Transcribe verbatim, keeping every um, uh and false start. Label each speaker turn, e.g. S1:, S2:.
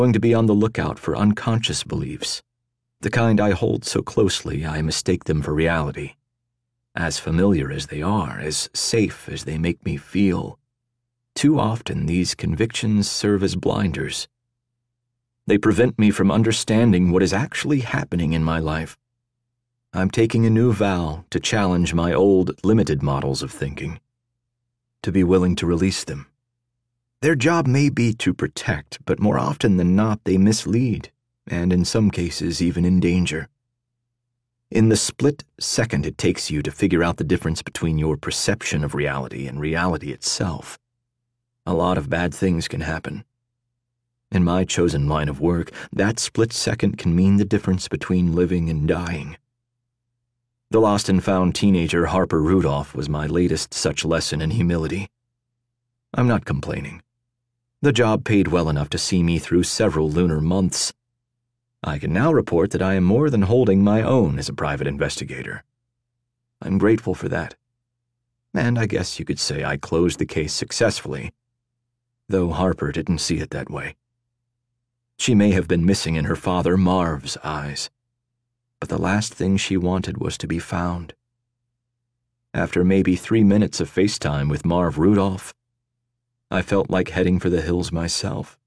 S1: going to be on the lookout for unconscious beliefs, the kind I hold so closely I mistake them for reality. As familiar as they are, as safe as they make me feel, too often these convictions serve as blinders. They prevent me from understanding what is actually happening in my life. I'm taking a new vow to challenge my old, limited models of thinking, to be willing to release them. Their job may be to protect, but more often than not they mislead, and in some cases even endanger. In the split second it takes you to figure out the difference between your perception of reality and reality itself, a lot of bad things can happen. In my chosen line of work, that split second can mean the difference between living and dying. The lost and found teenager Harper Rudolph was my latest such lesson in humility. I'm not complaining. The job paid well enough to see me through several lunar months. I can now report that I am more than holding my own as a private investigator. I'm grateful for that. And I guess you could say I closed the case successfully, though Harper didn't see it that way. She may have been missing in her father Marv's eyes, but the last thing she wanted was to be found. After maybe three minutes of FaceTime with Marv Rudolph, I felt like heading for the hills myself.